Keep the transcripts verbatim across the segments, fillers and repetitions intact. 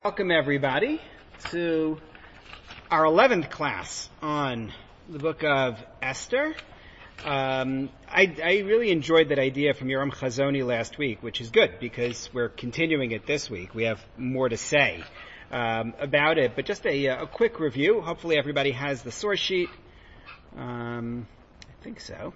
Welcome everybody to our eleventh class on the book of Esther. Um, I, I really enjoyed that idea from Yoram Chazoni last week, which is good because we're continuing it this week. We have more to say um, about it, but just a, a quick review. Hopefully everybody has the source sheet. Um, I think so.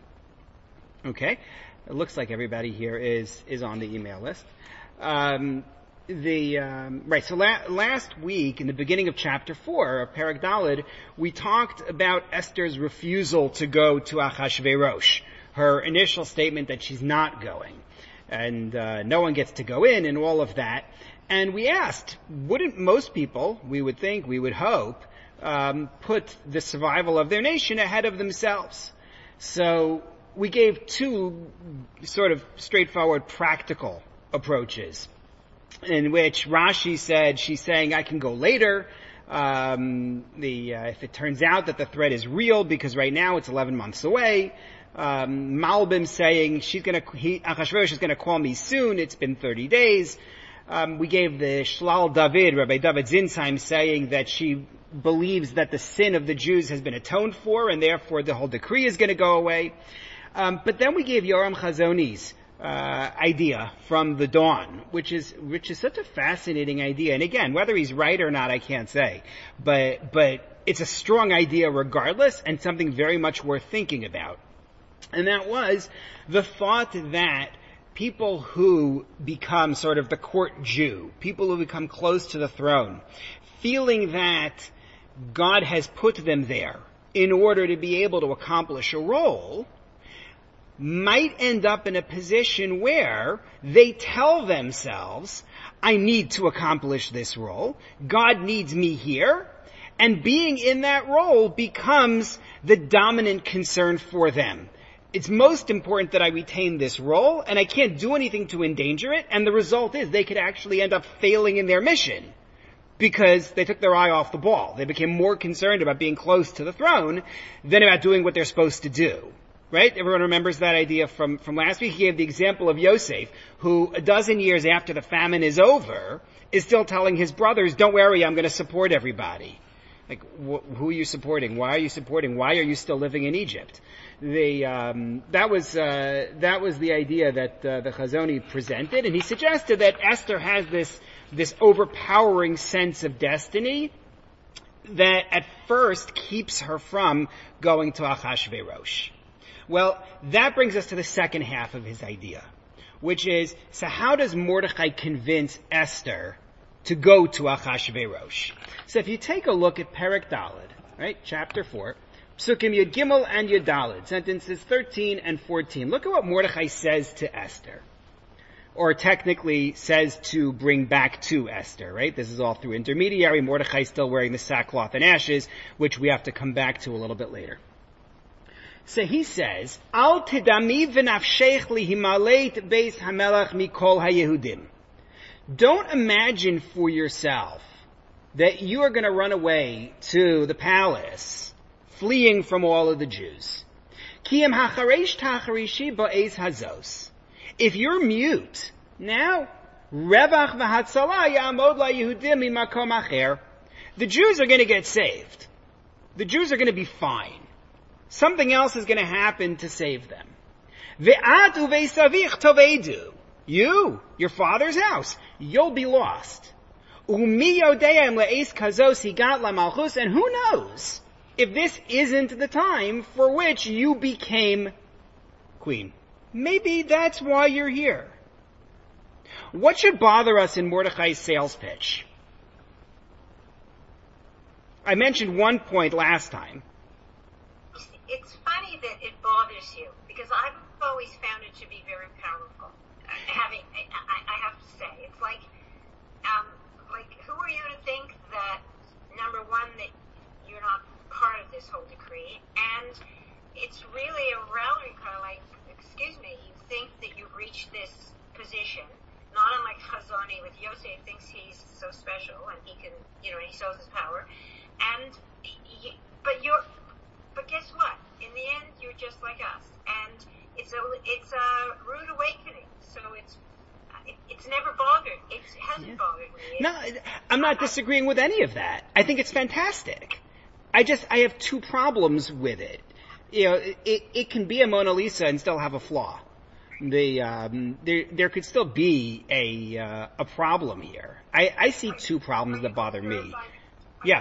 Okay. It looks like everybody here is, is on the email list. Um, The um, right. So la- last week, in the beginning of chapter four of Perek Daled, we talked about Esther's refusal to go to Achashverosh. Her initial statement that she's not going, and uh, no one gets to go in, and all of that. And we asked, wouldn't most people, we would think, we would hope, um, put the survival of their nation ahead of themselves? So we gave two sort of straightforward, practical approaches, in which Rashi said she's saying I can go later. Um, the uh, if it turns out that the threat is real, because right now it's eleven months away. Um, Malbim saying she's gonna he, Achashverosh is gonna call me soon. It's been thirty days. Um, we gave the Shlal David, Rabbi David Zinsheim, saying that she believes that the sin of the Jews has been atoned for, and therefore the whole decree is going to go away. Um, but then we gave Yoram Chazoni's Uh, idea from the dawn, which is which is such a fascinating idea. And again, whether he's right or not, I can't say, but but it's a strong idea regardless, and something very much worth thinking about. And that was the thought that people who become sort of the court Jew, people who become close to the throne, feeling that God has put them there in order to be able to accomplish a role, might end up in a position where they tell themselves, I need to accomplish this role, God needs me here, and being in that role becomes the dominant concern for them. It's most important that I retain this role, and I can't do anything to endanger it, and the result is they could actually end up failing in their mission, because they took their eye off the ball. They became more concerned about being close to the throne than about doing what they're supposed to do. Right? Everyone remembers that idea from, from last week. He gave the example of Yosef, who a dozen years after the famine is over, is still telling his brothers, don't worry, I'm going to support everybody. Like, wh- who are you supporting? Why are you supporting? Why are you still living in Egypt? The, um, that was, uh, that was the idea that, uh, the Chazoni presented, and he suggested that Esther has this, this overpowering sense of destiny that at first keeps her from going to Achashverosh. Well, that brings us to the second half of his idea, which is, so how does Mordechai convince Esther to go to Achashverosh? So if you take a look at Perek Daled, right, chapter four, Psukim Yud Gimel and Yud Daled, sentences thirteen and fourteen, look at what Mordechai says to Esther. Or technically says to bring back to Esther, right? This is all through intermediary. Mordechai still wearing the sackcloth and ashes, which we have to come back to a little bit later. So he says, Al tidami v'nafshech lihimaleit beis hamelach mikol hayehudim. Don't imagine for yourself that you are going to run away to the palace, fleeing from all of the Jews. Ki em hacharesh tacharishi ba'ez hazos. If you're mute, now, revach v'hatzalah ya'amod la Yehudim mimakom acher. The Jews are going to get saved. The Jews are going to be fine. Something else is going to happen to save them. Ve'at uveisavich tovedu. You, your father's house, you'll be lost. Umi yodeim le'es kazos higat lamalchus, and who knows if this isn't the time for which you became queen. Maybe that's why you're here. What should bother us in Mordechai's sales pitch? I mentioned one point last time. It's funny that it bothers you, because I've always found it to be very powerful. Uh, having, I, I have to say, it's like, um, like, who are you to think that, number one, that you're not part of this whole decree, and it's really a rally kind of like, excuse me, you think that you've reached this position, not unlike Chazoni with Yosef thinks he's so special, and he can, you know, he shows his power, and, he, but you're, But guess what? In the end, you're just like us, and it's a it's a rude awakening. So it's it, it's never bothered. It hasn't yeah. bothered me. No, I'm not disagreeing with any of that. I think it's fantastic. I just, I have two problems with it. You know, it, it can be a Mona Lisa and still have a flaw. The, um, there, there could still be a, uh, a problem here. I, I see two problems that bother me. Yeah.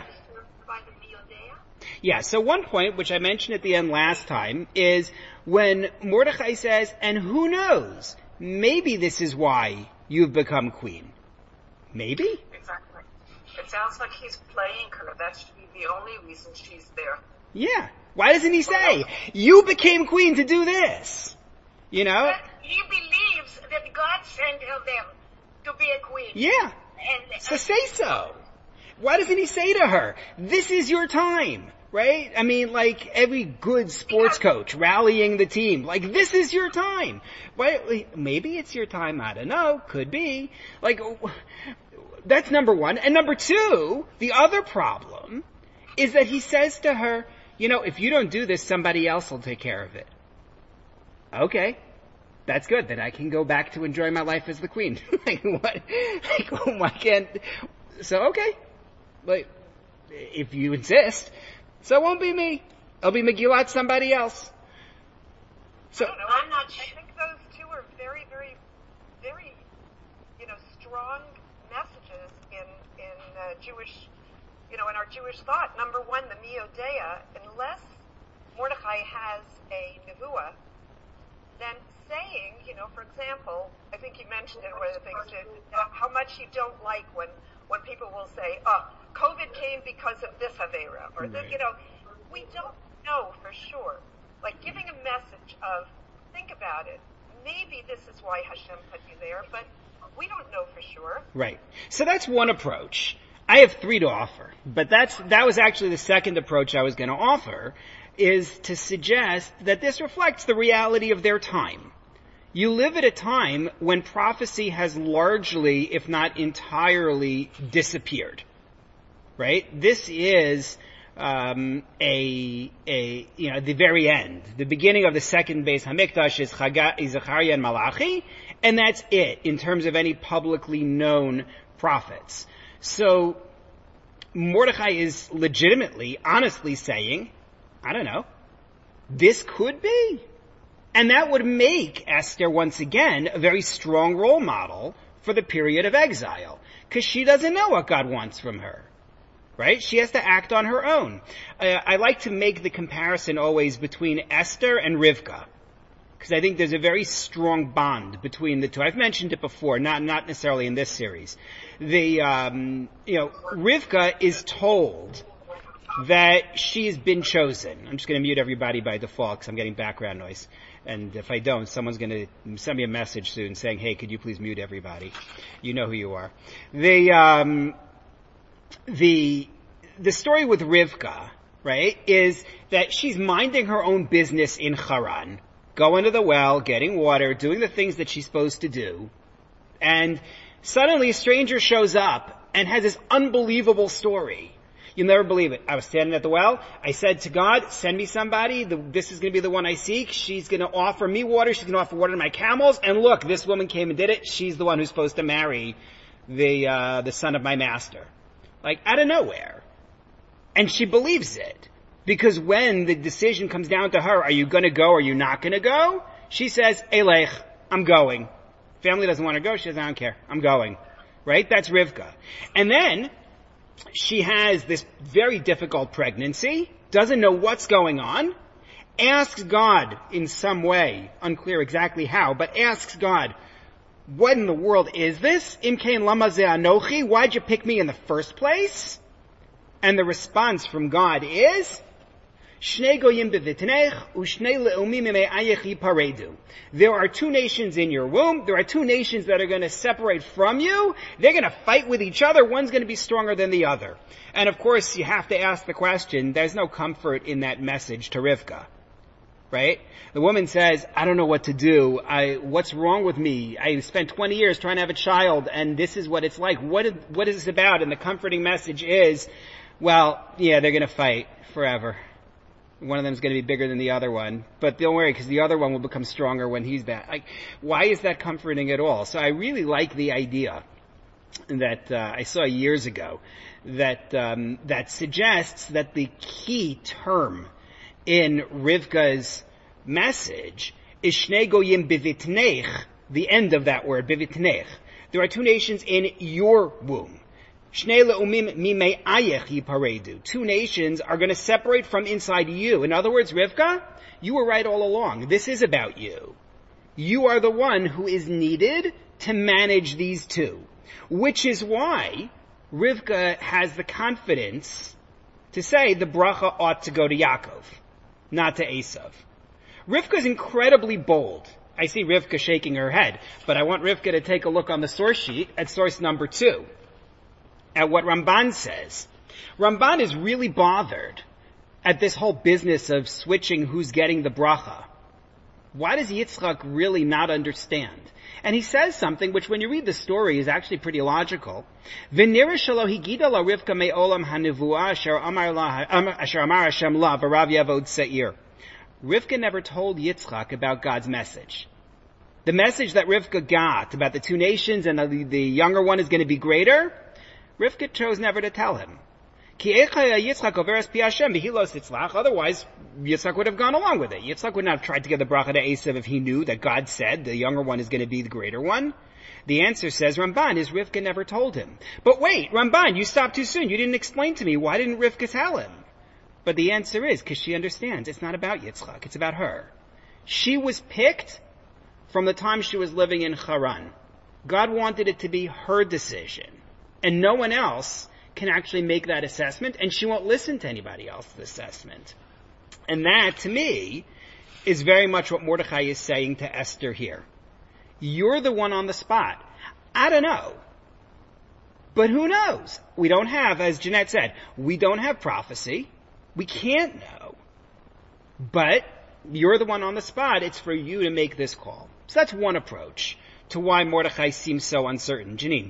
Yeah, so one point, which I mentioned at the end last time, is when Mordechai says, and who knows, maybe this is why you've become queen. Maybe? Exactly. It sounds like he's playing her. That should be the only reason she's there. Yeah. Why doesn't he say, you became queen to do this? You know? But he believes that God sent her there to be a queen. Yeah. And, so say so. Why doesn't he say to her, this is your time? Right? I mean, like every good sports coach rallying the team. Like, this is your time. Why, maybe it's your time. I don't know. Could be. Like, that's number one. And number two, the other problem is that he says to her, you know, if you don't do this, somebody else will take care of it. Okay. That's good. Then I can go back to enjoy my life as the queen. Like, what? Like, why can't, so okay. Like, if you insist. So it won't be me. It'll be Megillat somebody else. So I don't know. I'm not sure. I think those two are very, very, very, you know, strong messages in in uh, Jewish, you know, in our Jewish thought. Number one, the Miodea. Unless Mordechai has a nevuah, then saying, you know, for example, I think you mentioned it one of the things too, how much you don't like when when people will say, oh, COVID came because of this Avera, or this, you know, we don't know for sure. Like giving a message of, think about it, maybe this is why Hashem put you there, but we don't know for sure. Right. So that's one approach. I have three to offer, but that's, that was actually the second approach I was going to offer, is to suggest that this reflects the reality of their time. You live at a time when prophecy has largely, if not entirely, disappeared. Right? This is um, a a you know the very end, the beginning of the second Beis Hamikdash is Chagai, Zechariah, and Malachi, and that's it in terms of any publicly known prophets. So Mordechai is legitimately, honestly saying, I don't know, this could be. And that would make Esther, once again, a very strong role model for the period of exile. Because she doesn't know what God wants from her. Right? She has to act on her own. Uh, I like to make the comparison always between Esther and Rivka. Because I think there's a very strong bond between the two. I've mentioned it before, not not necessarily in this series. The, um, you know, Rivka is told that she's been chosen. I'm just going to mute everybody by default because I'm getting background noise. And if I don't, someone's going to send me a message soon saying, hey, could you please mute everybody? You know who you are. The, um, the, the story with Rivka, right, is that she's minding her own business in Haran, going to the well, getting water, doing the things that she's supposed to do. And suddenly a stranger shows up and has this unbelievable story. You'll never believe it. I was standing at the well. I said to God, send me somebody. The, this is going to be the one I seek. She's going to offer me water. She's going to offer water to my camels. And look, this woman came and did it. She's the one who's supposed to marry the, uh, the son of my master. Like, out of nowhere. And she believes it. Because when the decision comes down to her, are you going to go or are you not going to go? She says, Elech, I'm going. Family doesn't want to go. She says, I don't care. I'm going. Right? That's Rivka. And then she has this very difficult pregnancy, doesn't know what's going on, asks God in some way, unclear exactly how, but asks God, what in the world is this? Imkein lama ze anochi? Why'd you pick me in the first place? And the response from God is, Shnei goyim bevitnech, ushnei le'umim me'ayechi paredu. There are two nations in your womb. There are two nations that are going to separate from you. They're going to fight with each other. One's going to be stronger than the other. And of course, you have to ask the question, there's no comfort in that message to Rivka. Right? The woman says, I don't know what to do. I, what's wrong with me? I spent twenty years trying to have a child, and this is what it's like. What is, what is this about? And the comforting message is, well, yeah, they're going to fight forever. One of them is going to be bigger than the other one, but don't worry, because the other one will become stronger when he's back. Like, why is that comforting at all? So I really like the idea that uh, I saw years ago that um, that suggests that the key term in Rivka's message is Shnei Goyim bivitnech, the end of that word, bivitnech. There are two nations in your womb. Shnei le'umim mimei ayech yiparedu. Two nations are going to separate from inside you. In other words, Rivka, you were right all along. This is about you. You are the one who is needed to manage these two. Which is why Rivka has the confidence to say the bracha ought to go to Yaakov, not to Esav. Rivka is incredibly bold. I see Rivka shaking her head, but I want Rivka to take a look on the source sheet at source number two, at what Ramban says. Ramban is really bothered at this whole business of switching who's getting the bracha. Why does Yitzchak really not understand? And he says something which, when you read the story, is actually pretty logical. Rivka never told Yitzchak about God's message. The message that Rivka got about the two nations and the, the younger one is going to be greater, Rivka chose never to tell him. Otherwise, Yitzchak would have gone along with it. Yitzchak would not have tried to get the bracha to Esav if he knew that God said the younger one is going to be the greater one. The answer, says Ramban, is Rivka never told him. But wait, Ramban, you stopped too soon. You didn't explain to me. Why didn't Rivka tell him? But the answer is because she understands. It's not about Yitzchak. It's about her. She was picked from the time she was living in Haran. God wanted it to be her decision. And no one else can actually make that assessment, and she won't listen to anybody else's assessment. And that, to me, is very much what Mordechai is saying to Esther here. You're the one on the spot. I don't know. But who knows? We don't have, as Jeanette said, we don't have prophecy. We can't know. But you're the one on the spot. It's for you to make this call. So that's one approach to why Mordechai seems so uncertain. Janine.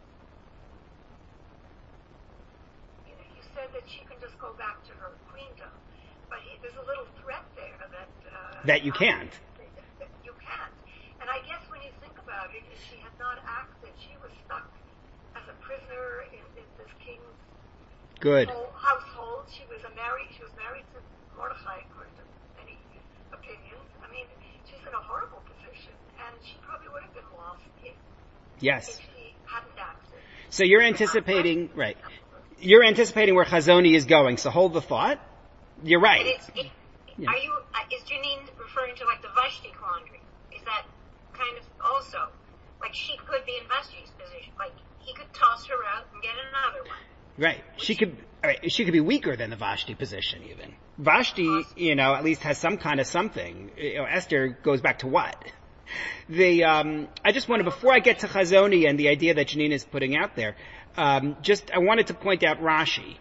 That you can't. You can't. And I guess when you think about it, if she had not acted, she was stuck as a prisoner in, in this king's Good. whole household. She was a married. She was married to Mordechai, according to many opinions. I mean, she's in a horrible position, and she probably would have been lost if, yes. if she hadn't acted. So you're anticipating, right? You're anticipating where Chazoni is going. So hold the thought. You're right. It's, it, yeah. Are you? Uh, is Janine referring to like the Vashti quandary? Is that kind of also like she could be in Vashti's position? Like he could toss her out and get another one. Right. She could. Right, she could be weaker than the Vashti position even. Vashti, awesome. you know, at least has some kind of something. You know, Esther goes back to what? The um, I just wanted, before I get to Chazoni and the idea that Janine is putting out there, um, just I wanted to point out Rashi.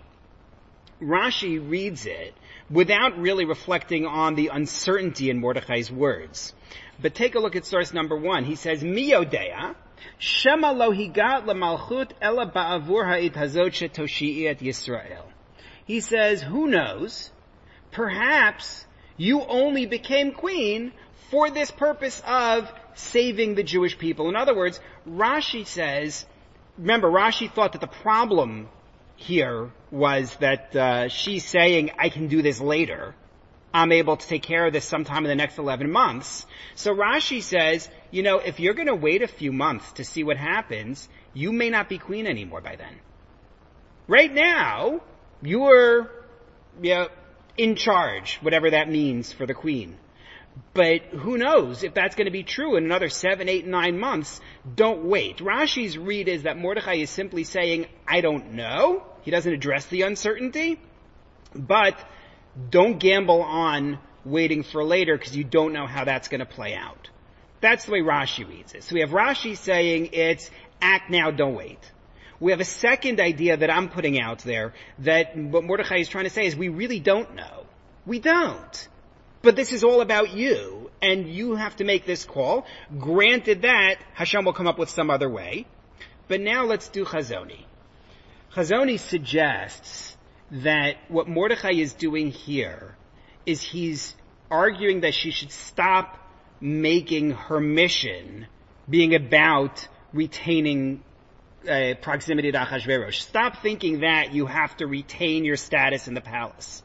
Rashi reads it without really reflecting on the uncertainty in Mordechai's words. But take a look at source number one. He says, Mi yodea, shema lo higat lemalchut ela ba'avur ha'it hazot shetoshi'i et Yisrael. He says, who knows? Perhaps you only became queen for this purpose of saving the Jewish people. In other words, Rashi says, remember, Rashi thought that the problem here was that uh, she's saying, I can do this later. I'm able to take care of this sometime in the next eleven months. So Rashi says, you know, if you're going to wait a few months to see what happens, you may not be queen anymore by then. Right now, you're you know, in charge, whatever that means for the queen. But who knows if that's going to be true in another seven, eight, nine months. Don't wait. Rashi's read is that Mordechai is simply saying, I don't know. He doesn't address the uncertainty. But don't gamble on waiting for later because you don't know how that's going to play out. That's the way Rashi reads it. So we have Rashi saying it's act now, don't wait. We have a second idea that I'm putting out there that what Mordechai is trying to say is we really don't know. We don't. But this is all about you, and you have to make this call. Granted that, Hashem will come up with some other way. But now let's do Chazoni. Chazoni suggests that what Mordechai is doing here is he's arguing that she should stop making her mission being about retaining uh, proximity to Achashverosh. Stop thinking that you have to retain your status in the palace.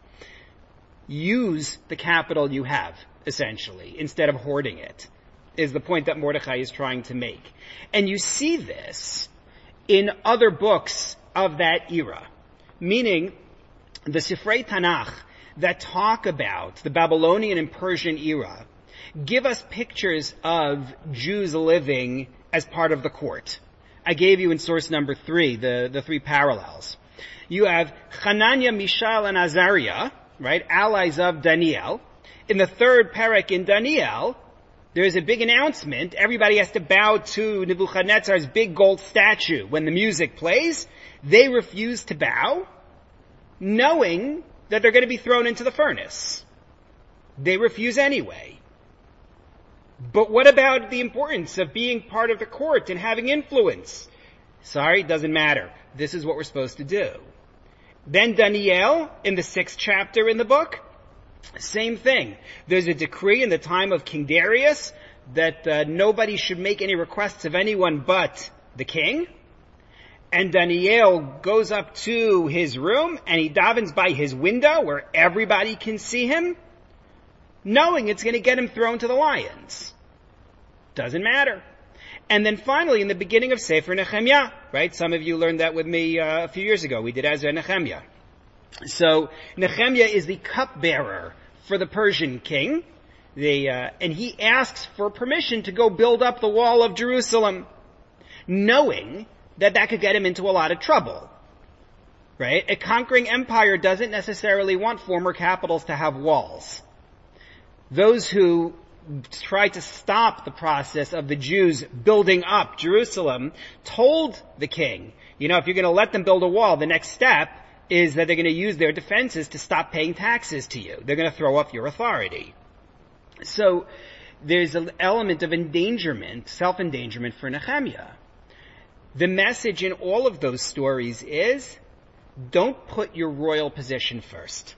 Use the capital you have, essentially, instead of hoarding it, is the point that Mordechai is trying to make. And you see this in other books of that era, meaning the Sifrei Tanakh that talk about the Babylonian and Persian era give us pictures of Jews living as part of the court. I gave you in source number three, the, the three parallels. You have Hananiah, Mishael, and Azariah, right, allies of Daniel. In the third parak in Daniel, there's a big announcement. Everybody has to bow to Nebuchadnezzar's big gold statue. When the music plays, they refuse to bow, knowing that they're going to be thrown into the furnace. They refuse anyway. But what about the importance of being part of the court and having influence? Sorry, it doesn't matter. This is what we're supposed to do. Then Daniel, in the sixth chapter in the book, same thing. There's a decree in the time of King Darius that uh, nobody should make any requests of anyone but the king. And Daniel goes up to his room and he davens by his window where everybody can see him, knowing it's going to get him thrown to the lions. Doesn't matter. And then finally, in the beginning of Sefer Nehemiah, right? Some of you learned that with me uh, a few years ago. We did Ezra Nehemiah. So Nehemiah is the cupbearer for the Persian king, the, uh, and he asks for permission to go build up the wall of Jerusalem, knowing that that could get him into a lot of trouble. Right? A conquering empire doesn't necessarily want former capitals to have walls. Those who try to stop the process of the Jews building up Jerusalem told the king, you know, if you're going to let them build a wall, the next step is that they're going to use their defenses to stop paying taxes to you. They're going to throw up your authority. So there's an element of endangerment, self-endangerment for Nehemiah. The message in all of those stories is, don't put your royal position first.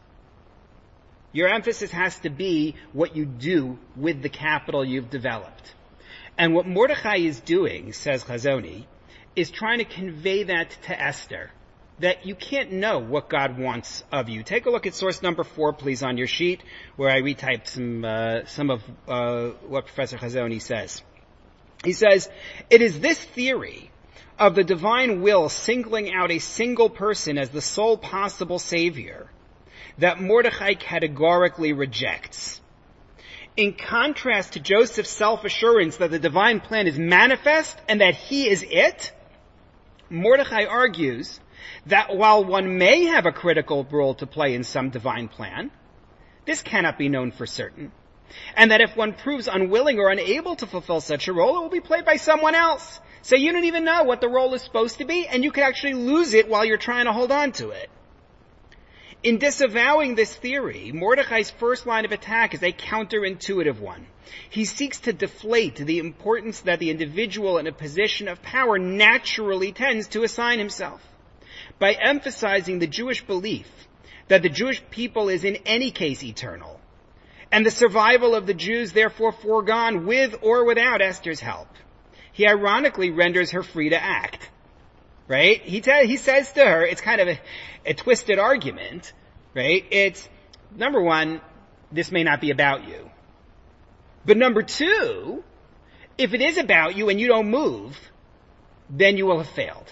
Your emphasis has to be what you do with the capital you've developed. And what Mordechai is doing, says Chazoni, is trying to convey that to Esther, that you can't know what God wants of you. Take a look at source number four, please, on your sheet, where I retyped some uh, some of uh, what Professor Chazoni says. He says, it is this theory of the divine will singling out a single person as the sole possible savior that Mordechai categorically rejects. In contrast to Joseph's self-assurance that the divine plan is manifest and that he is it, Mordechai argues that while one may have a critical role to play in some divine plan, this cannot be known for certain, and that if one proves unwilling or unable to fulfill such a role, it will be played by someone else. So you don't even know what the role is supposed to be, and you could actually lose it while you're trying to hold on to it. In disavowing this theory, Mordechai's first line of attack is a counterintuitive one. He seeks to deflate the importance that the individual in a position of power naturally tends to assign himself, by emphasizing the Jewish belief that the Jewish people is in any case eternal, and the survival of the Jews therefore foregone with or without Esther's help. He ironically renders her free to act. Right? He te- he says to her, it's kind of a, a twisted argument, right? It's, number one, this may not be about you. But number two, if it is about you and you don't move, then you will have failed.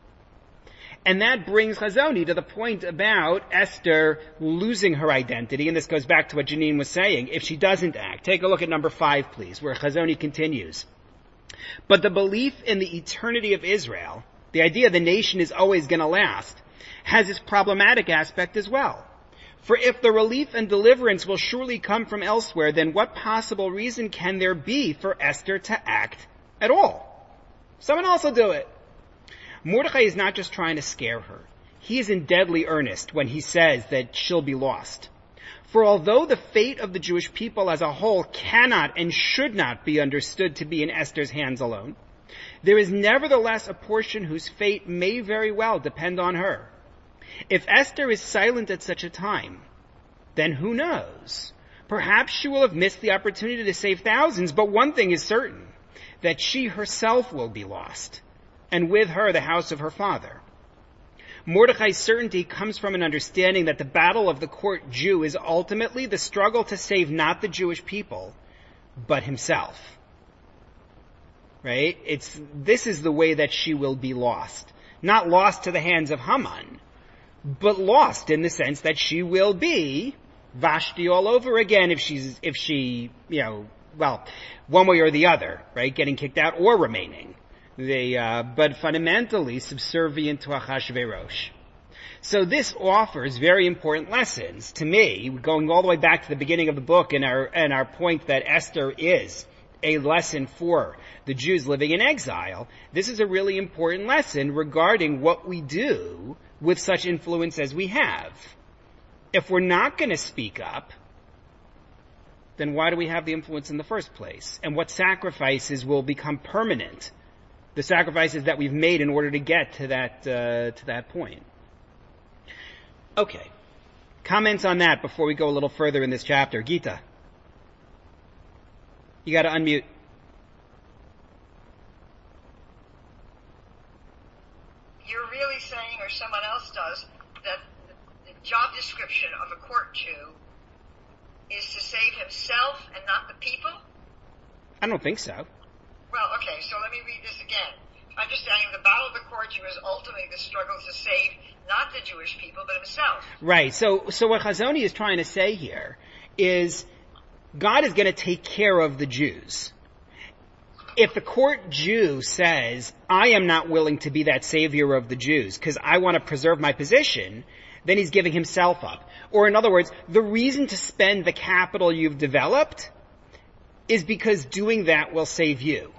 And that brings Chazoni to the point about Esther losing her identity, and this goes back to what Janine was saying, if she doesn't act. Take a look at number five, please, where Chazoni continues. But the belief in the eternity of Israel, the idea the nation is always going to last, has its problematic aspect as well. For if the relief and deliverance will surely come from elsewhere, then what possible reason can there be for Esther to act at all? Someone else will do it. Mordechai is not just trying to scare her. He is in deadly earnest when he says that she'll be lost. For although the fate of the Jewish people as a whole cannot and should not be understood to be in Esther's hands alone, there is nevertheless a portion whose fate may very well depend on her. If Esther is silent at such a time, then who knows? Perhaps she will have missed the opportunity to save thousands, but one thing is certain, that she herself will be lost, and with her the house of her father. Mordechai's certainty comes from an understanding that the battle of the court Jew is ultimately the struggle to save not the Jewish people, but himself. Right? It's, this is the way that she will be lost. Not lost to the hands of Haman, but lost in the sense that she will be Vashti all over again if she's, if she, you know, well, one way or the other, right? Getting kicked out or remaining. They, uh, but fundamentally subservient to Achashverosh. So this offers very important lessons to me, going all the way back to the beginning of the book and our, and our point that Esther is a lesson for the Jews living in exile. This is a really important lesson regarding what we do with such influence as we have. If we're not going to speak up, then why do we have the influence in the first place? And what sacrifices will become permanent? The sacrifices that we've made in order to get to that, uh, to that point. Okay. Comments on that before we go a little further in this chapter. Gita. You gotta unmute. You're really saying, or someone else does, that the job description of a court Jew is to save himself and not the people? I don't think so. Well, okay, so let me read this again. Understanding the battle of the court Jew is ultimately the struggle to save not the Jewish people, but himself. Right. So, so what Chazoni is trying to say here is God is going to take care of the Jews. If the court Jew says, I am not willing to be that savior of the Jews because I want to preserve my position, then he's giving himself up. Or in other words, the reason to spend the capital you've developed is because doing that will save you.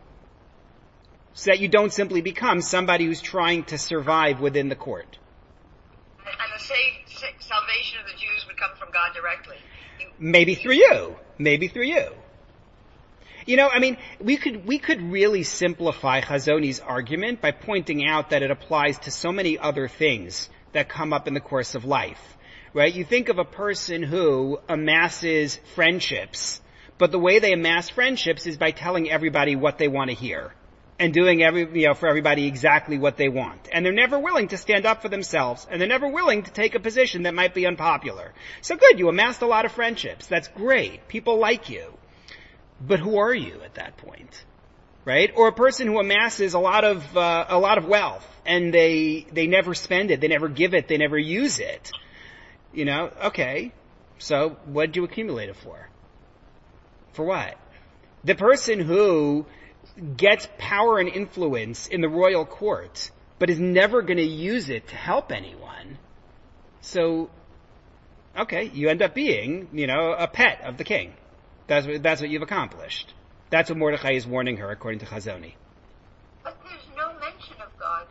So that you don't simply become somebody who's trying to survive within the court. And the save, salvation of the Jews would come from God directly. Maybe through you. Maybe through you. You know, I mean, we could, we could really simplify Chazoni's argument by pointing out that it applies to so many other things that come up in the course of life. Right? You think of a person who amasses friendships, but the way they amass friendships is by telling everybody what they want to hear. And doing every, you know, for everybody exactly what they want. And they're never willing to stand up for themselves, and they're never willing to take a position that might be unpopular. So good, you amassed a lot of friendships. That's great. People like you. But who are you at that point? Right? Or a person who amasses a lot of, uh, a lot of wealth, and they, they never spend it, they never give it, they never use it. You know, okay. So what did you accumulate it for? For what? The person who gets power and influence in the royal court, but is never going to use it to help anyone. So, okay, you end up being, you know, a pet of the king. That's what, that's what you've accomplished. That's what Mordechai is warning her, according to Chazoni. But there's no mention of God.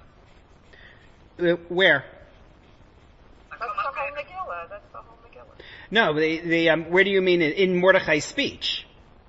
Uh, where? That's the whole Megillah. That's the whole Megillah. No, the, the, um, where do you mean in, in Mordechai's speech?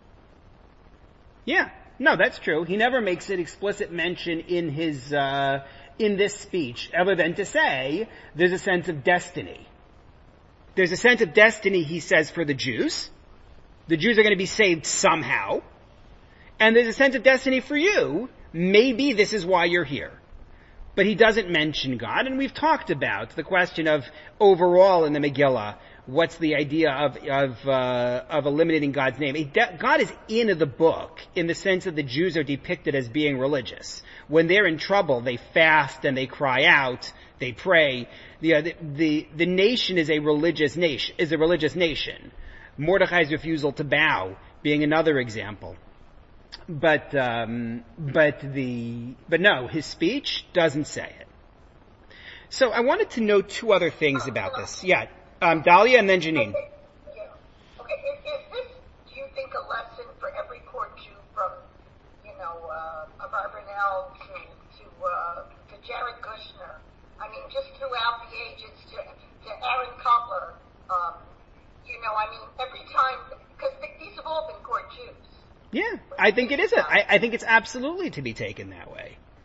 Yeah. No, that's true. He never makes an explicit mention in his, uh, in this speech, other than to say there's a sense of destiny. There's a sense of destiny, he says, for the Jews. The Jews are going to be saved somehow. And there's a sense of destiny for you. Maybe this is why you're here. But he doesn't mention God, and we've talked about the question of overall in the Megillah, what's the idea of of uh, of eliminating God's name? God is in the book in the sense that the Jews are depicted as being religious. When they're in trouble, they fast and they cry out, they pray. The uh, the, the the nation is a religious nation. Is a religious nation. Mordechai's refusal to bow being another example. But um, but the but no, his speech doesn't say it. So I wanted to know two other things about this. Yeah. Um, Dahlia and then Janine. Okay. Yeah. Okay. Is, is this, do you think, a lesson for every court Jew from, you know, uh, Abarbanel to to uh, to Jared Kushner? I mean, just throughout the ages to to Aaron Cutler. Um, you know, I mean, every time, because these have all been court Jews. Yeah, I think it is. A, I, I think it's absolutely to be taken that way.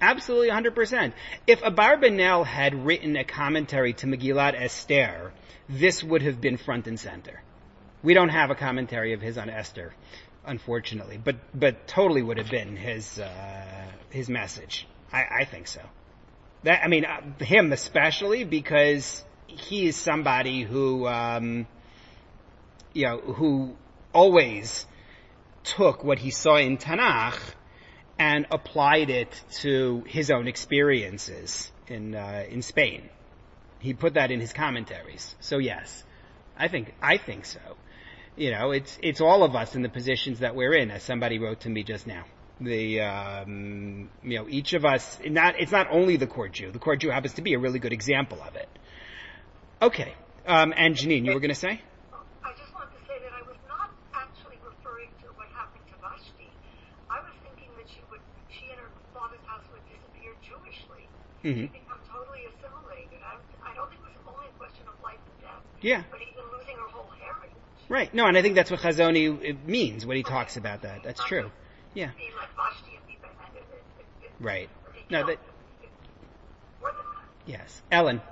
Absolutely one hundred percent. If Abarbanel had written a commentary to Megillat Esther, this would have been front and center. We don't have a commentary of his on Esther, unfortunately, but but totally would have been his uh, his message. I, I think so. That I mean, uh, him especially, because he is somebody who, um, you know, who always took what he saw in Tanakh and applied it to his own experiences in uh, in Spain. He put that in his commentaries. So yes, I think I think so. You know, it's it's all of us in the positions that we're in, as somebody wrote to me just now. The um, you know, each of us. Not it's not only the court Jew. The court Jew happens to be a really good example of it. Okay, um, and Janine, you were going to say? I just wanted to say that I was not actually referring to what happened to Vashti. I was thinking that she would, she and her father's house would disappear Jewishly. Mm-hmm. She'd become totally assimilated. I, I don't think it was only a question of life and death. Yeah. But even losing her whole heritage. Right. No, and I think that's what Chazoni means when he talks about that. That's true. Yeah. Be like Vashti and be beheaded. It, it, it, Right. it, No, that. more than that. Yes. Ellen.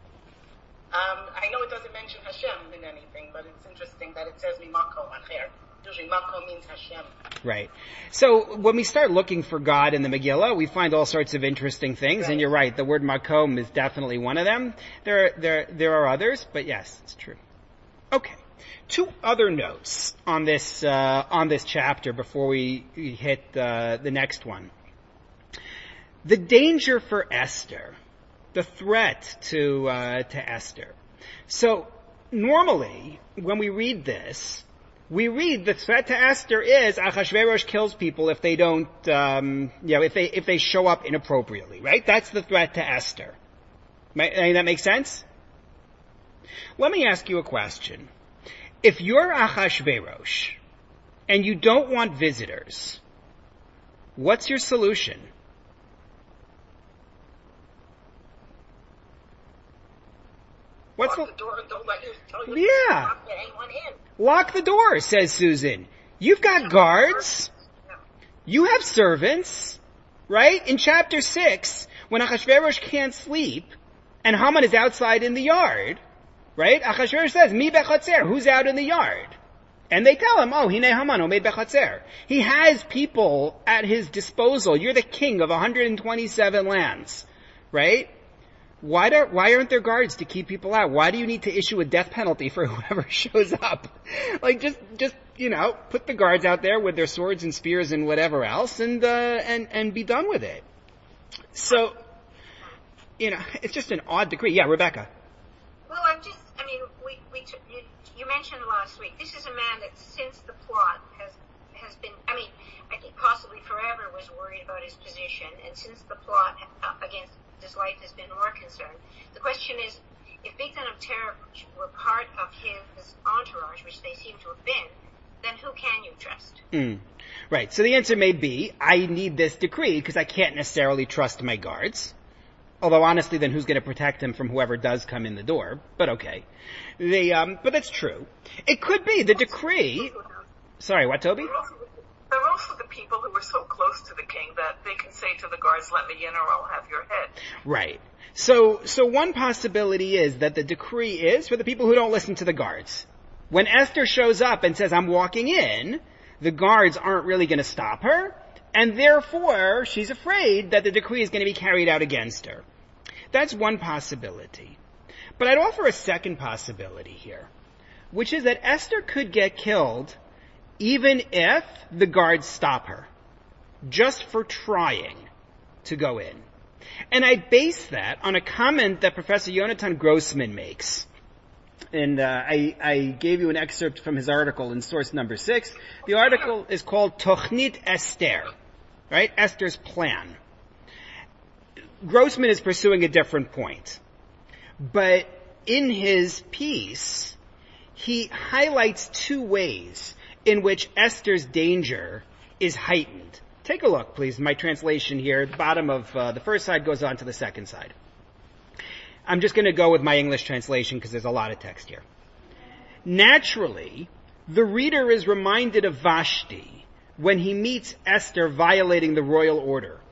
Um, I know it doesn't mention Hashem in anything, but it's interesting that it says Mimako Acher. Usually Mako means Hashem. Right. So when we start looking for God in the Megillah, we find all sorts of interesting things, right. And you're right, the word makom is definitely one of them. There, there, there are others, but yes, it's true. Okay. Two other notes on this, uh, on this chapter before we hit, uh, the next one. The danger for Esther. The threat to, uh, to Esther. So, normally, when we read this, we read the threat to Esther is Achashverosh kills people if they don't, um, you know, if they, if they show up inappropriately, right? That's the threat to Esther. Does that make sense? Let me ask you a question. If you're Achashverosh, and you don't want visitors, what's your solution? What's Lock the, the door and don't let you tell you yeah. not to anyone in. Lock the door, says Susan. You've got guards. You have servants. Right? In chapter six, when Achashverosh can't sleep, and Haman is outside in the yard, right? Achashverosh says, Mi bechatzer, who's out in the yard? And they tell him, oh, hine Haman, omed bechatzer. He has people at his disposal. You're the king of one hundred twenty-seven lands. Right? Why do, why aren't there guards to keep people out? Why do you need to issue a death penalty for whoever shows up? Like, just, just, you know, put the guards out there with their swords and spears and whatever else and, uh, and, and be done with it. So, you know, it's just an odd decree. Yeah, Rebecca. Well, I'm just, I mean, we, we, t- you, you mentioned last week, this is a man that since the plot has, has been, I mean, I think possibly forever was worried about his position, and since the plot uh, against his life has been more concerned. The question is, if Bigdan of Terror were part of his entourage, which they seem to have been, then who can you trust? Mm. Right. So the answer may be, I need this decree because I can't necessarily trust my guards. Although honestly, then who's going to protect him from whoever does come in the door? But okay. The, um, but that's true. It could be the decree. Sorry, what, Toby? There are also the people who are so close to the king that they can say to the guards, let me in or I'll have your head. Right. So, so one possibility is that the decree is for the people who don't listen to the guards. When Esther shows up and says, I'm walking in, the guards aren't really going to stop her, and therefore she's afraid that the decree is going to be carried out against her. That's one possibility. But I'd offer a second possibility here, which is that Esther could get killed even if the guards stop her, just for trying to go in. And I base that on a comment that Professor Yonatan Grossman makes. And uh, I, I gave you an excerpt from his article in source number six. The article is called Tochnit Esther, right? Esther's plan. Grossman is pursuing a different point. But in his piece, he highlights two ways in which Esther's danger is heightened. Take a look, please. My translation here, the bottom of uh, the first side goes on to the second side. I'm just going to go with my English translation because there's a lot of text here. Naturally, the reader is reminded of Vashti when he meets Esther violating the royal order,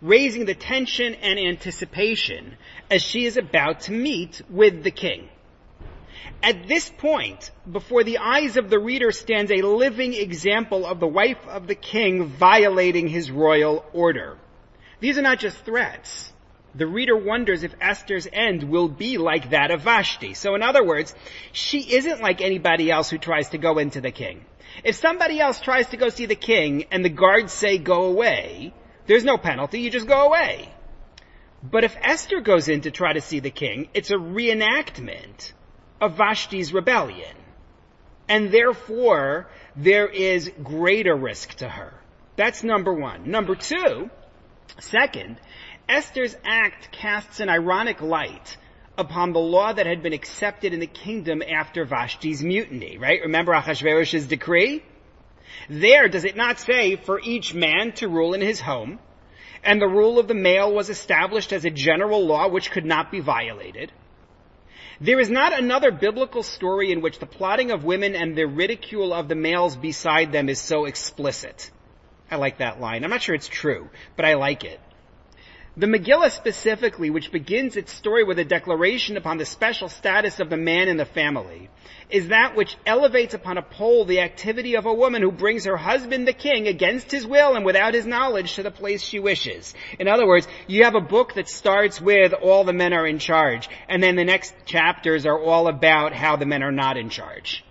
raising the tension and anticipation as she is about to meet with the king. At this point, before the eyes of the reader stands a living example of the wife of the king violating his royal order. These are not just threats. The reader wonders if Esther's end will be like that of Vashti. So in other words, she isn't like anybody else who tries to go into the king. If somebody else tries to go see the king and the guards say go away, there's no penalty, you just go away. But if Esther goes in to try to see the king, it's a reenactment of Vashti's rebellion. And therefore, there is greater risk to her. That's number one. Number two, second, Esther's act casts an ironic light upon the law that had been accepted in the kingdom after Vashti's mutiny, right? Remember Achashverosh's decree? There, does it not say, for each man to rule in his home, and the rule of the male was established as a general law which could not be violated? There is not another biblical story in which the plotting of women and the ridicule of the males beside them is so explicit. I like that line. I'm not sure it's true, but I like it. The Megillah specifically, which begins its story with a declaration upon the special status of the man in the family, is that which elevates upon a pole the activity of a woman who brings her husband, the king, against his will and without his knowledge to the place she wishes. In other words, you have a book that starts with all the men are in charge, and then the next chapters are all about how the men are not in charge.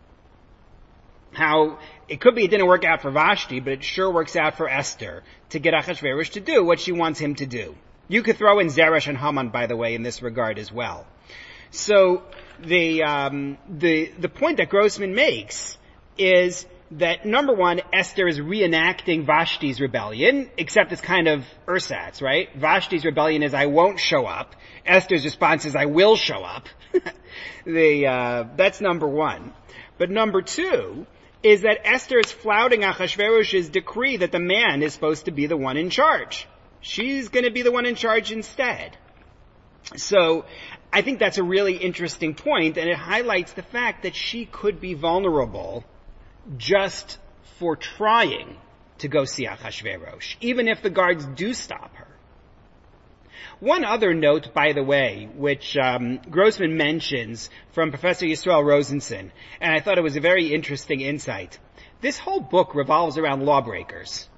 How it could be it didn't work out for Vashti, but it sure works out for Esther to get Achashverosh to do what she wants him to do. You could throw in Zeresh and Haman, by the way, in this regard as well. So the um, the the point that Grossman makes is that, number one, Esther is reenacting Vashti's rebellion, except it's kind of ersatz, right? Vashti's rebellion is I won't show up. Esther's response is I will show up. the uh, that's number one. But number two is that Esther is flouting Achashverosh's decree that the man is supposed to be the one in charge. She's going to be the one in charge instead. So I think that's a really interesting point, and it highlights the fact that she could be vulnerable just for trying to go see Achashverosh, even if the guards do stop her. One other note, by the way, which um, Grossman mentions from Professor Yisrael Rosenson, and I thought it was a very interesting insight. This whole book revolves around lawbreakers.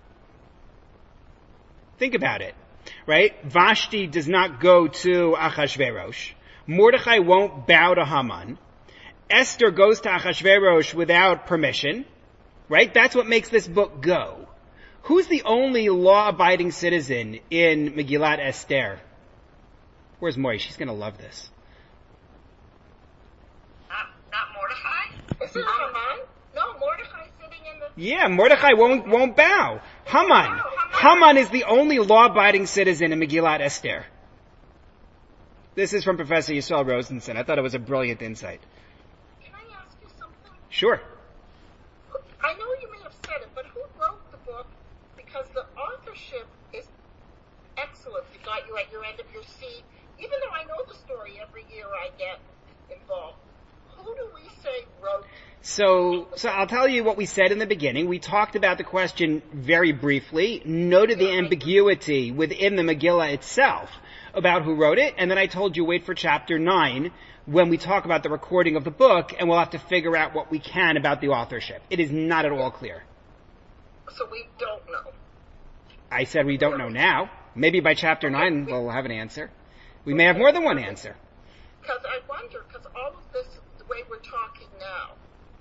Think about it, right? Vashti does not go to Achashverosh. Mordechai won't bow to Haman. Esther goes to Achashverosh without permission, right? That's what makes this book go. Who's the only law-abiding citizen in Megillat Esther? Where's Mori? She's going to love this. Not, not Mordechai? Is it Haman? No, Mordechai sitting in the... Yeah, Mordechai won't won't bow. Haman. Haman is the only law-abiding citizen in Megillat Esther. This is from Professor Yisrael Rosenson. I thought it was a brilliant insight. Can I ask you something? Sure. I know you may have said it, but who wrote the book? Because the authorship is excellent. It got you at your end of your seat. Even though I know the story, every year I get involved. Who do we say wrote? So, so I'll tell you what we said in the beginning. We talked about the question very briefly, noted the ambiguity within the Megillah itself about who wrote it, and then I told you wait for chapter nine when we talk about the recording of the book, and we'll have to figure out what we can about the authorship. It is not at all clear. So we don't know. I said we don't know now. Maybe by chapter nine we'll have an answer. We may have more than one answer. Because I wonder, because all of this, the way we're talking now,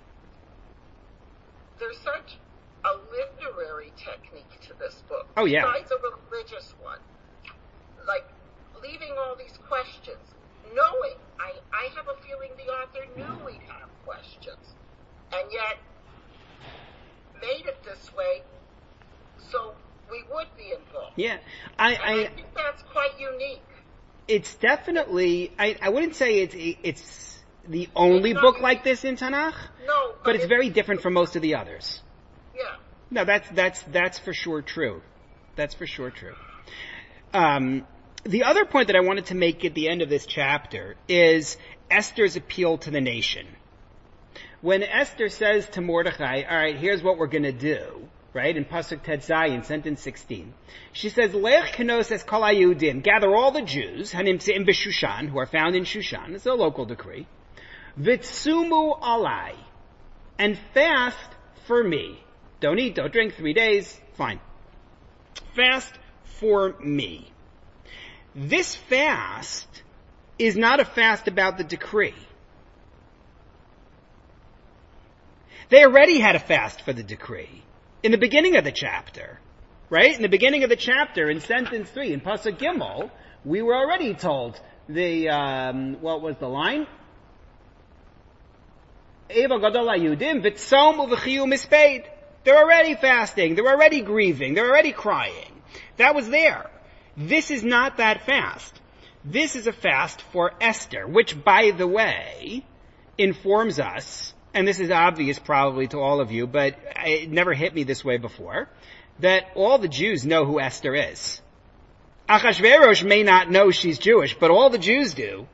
there's such a literary technique to this book. Oh, yeah. Besides a religious one. Like, leaving all these questions, knowing, I, I have a feeling the author knew we'd have questions, and yet made it this way so we would be involved. Yeah. I, I, I, I think that's quite unique. It's definitely, I, I wouldn't say it's, it's the only It's not book unique. like this in Tanakh, No, but it's very different from most of the others. Yeah. No, that's, that's, that's for sure true. That's for sure true. Um, the other point that I wanted to make at the end of this chapter is Esther's appeal to the nation. When Esther says to Mordechai, all right, here's what we're going to do, right, in Pasuk Tet Zayin, sentence sixteen. She says, Lech kenos es kol hayudim, gather all the Jews, hanimtzeim b'Shushan, who are found in Shushan, it's a local decree, vitsumu alai, and fast for me. Don't eat, don't drink, three days, fine. Fast for me. This fast is not a fast about the decree. They already had a fast for the decree in the beginning of the chapter, right? In the beginning of the chapter, in sentence three, in Pasuk Gimel, we were already told the, um, what was the line? Eva gadol hayudim v'tzom u'v'chiyu misped. They're already fasting. They're already grieving. They're already crying. That was there. This is not that fast. This is a fast for Esther, which, by the way, informs us, and this is obvious probably to all of you, but it never hit me this way before, that all the Jews know who Esther is. Achashverosh may not know she's Jewish, but all the Jews do.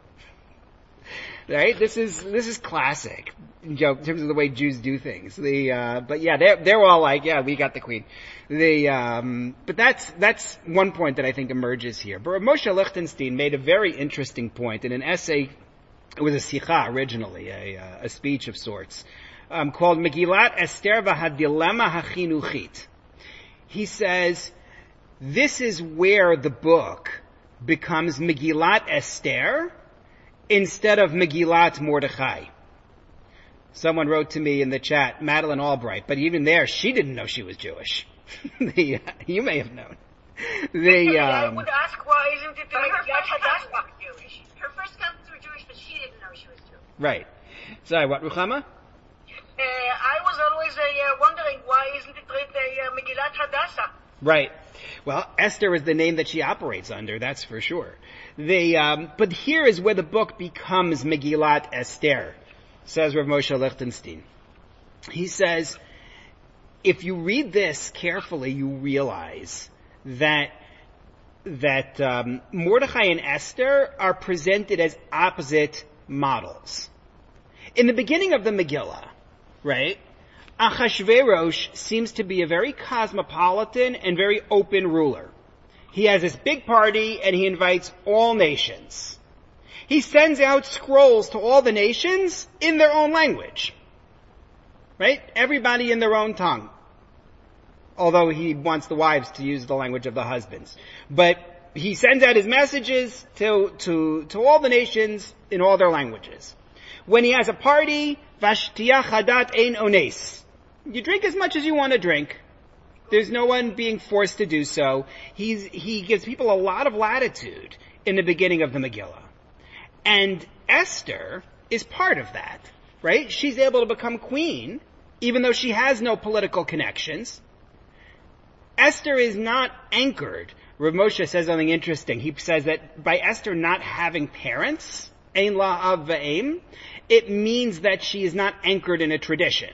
Right? This is, this is classic, you know, in terms of the way Jews do things. The, uh, but yeah, they're, they're all like, yeah, we got the queen. The, um, but that's, that's one point that I think emerges here. But Rav Moshe Lichtenstein made a very interesting point in an essay. It was a sikha originally, a, uh, a speech of sorts, um, called Megillat Esther v'hadilema hachinuchit. He says, this is where the book becomes Megillat Esther instead of Megillat Mordechai. Someone wrote to me in the chat, Madeleine Albright, but even there, she didn't know she was Jewish. the, uh, you may have known. The, um, I would ask, why isn't it the Megillat Hadassah Jewish? Her first cousins were Jewish, but she didn't know she was Jewish. Right. Sorry, what, Ruchama? Uh, I was always uh, wondering, why isn't it read uh, Megillat Hadassah? Right. Well, Esther is the name that she operates under, that's for sure. The, um, but here is where the book becomes Megillat Esther, says Rav Moshe Lichtenstein. He says, if you read this carefully, you realize that that um, Mordechai and Esther are presented as opposite models. In the beginning of the Megillah, right, Achashverosh seems to be a very cosmopolitan and very open ruler. He has this big party and he invites all nations. He sends out scrolls to all the nations in their own language. Right? Everybody in their own tongue. Although he wants the wives to use the language of the husbands. But he sends out his messages to, to, to all the nations in all their languages. When he has a party, Vashtiyah Chadat Ein Ones. You drink as much as you want to drink. There's no one being forced to do so. He's, he gives people a lot of latitude in the beginning of the Megillah. And Esther is part of that, right? She's able to become queen, even though she has no political connections. Esther is not anchored. Rav Moshe says something interesting. He says that by Esther not having parents, ein la av v'em, it means that she is not anchored in a tradition.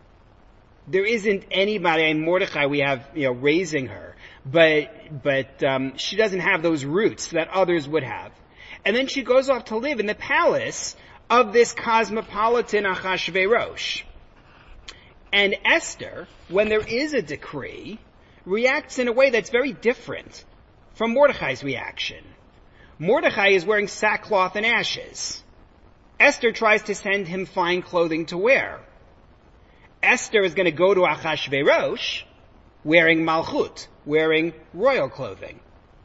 There isn't anybody, in Mordechai we have, you know, raising her, but, but, um, she doesn't have those roots that others would have. And then she goes off to live in the palace of this cosmopolitan Achashverosh. And Esther, when there is a decree, reacts in a way that's very different from Mordechai's reaction. Mordechai is wearing sackcloth and ashes. Esther tries to send him fine clothing to wear. Esther is going to go to Achashverosh wearing malchut, wearing royal clothing.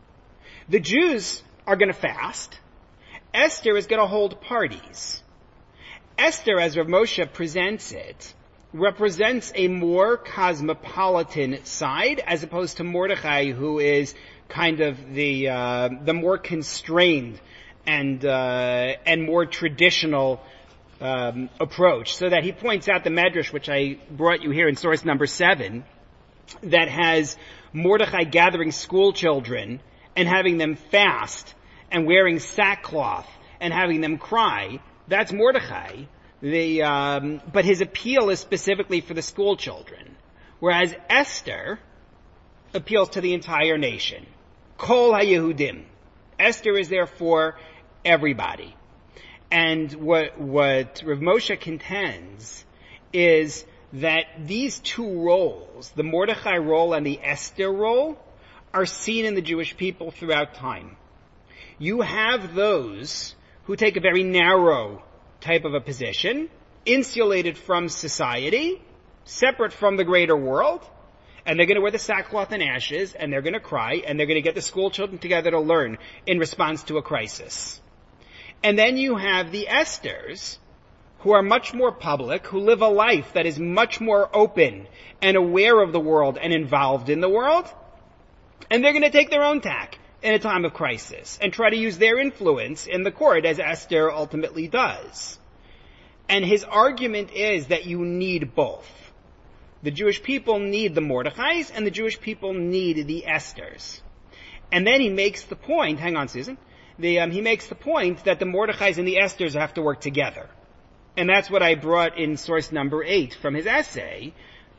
The Jews are going to fast. Esther is going to hold parties. Esther, as Rav Moshe presents it, represents a more cosmopolitan side as opposed to Mordechai, who is kind of the uh, the more constrained and uh, and more traditional um, approach. So that he points out the Medrash, which I brought you here in source number seven, that has Mordechai gathering school children and having them fast and wearing sackcloth and having them cry. That's Mordechai. The, um, but his appeal is specifically for the school children. Whereas Esther appeals to the entire nation. Kol HaYehudim. Esther is there for everybody. And what, what Rav Moshe contends is that these two roles, the Mordechai role and the Esther role, are seen in the Jewish people throughout time. You have those who take a very narrow type of a position, insulated from society, separate from the greater world, and they're going to wear the sackcloth and ashes, and they're going to cry, and they're going to get the school children together to learn in response to a crisis. And then you have the Esthers, who are much more public, who live a life that is much more open and aware of the world and involved in the world, and they're going to take their own tack in a time of crisis and try to use their influence in the court, as Esther ultimately does. And his argument is that you need both. The Jewish people need the Mordechais, and the Jewish people need the Esthers. And then he makes the point, hang on Susan, the, um, he makes the point that the Mordechais and the Esthers have to work together. And that's what I brought in source number eight from his essay,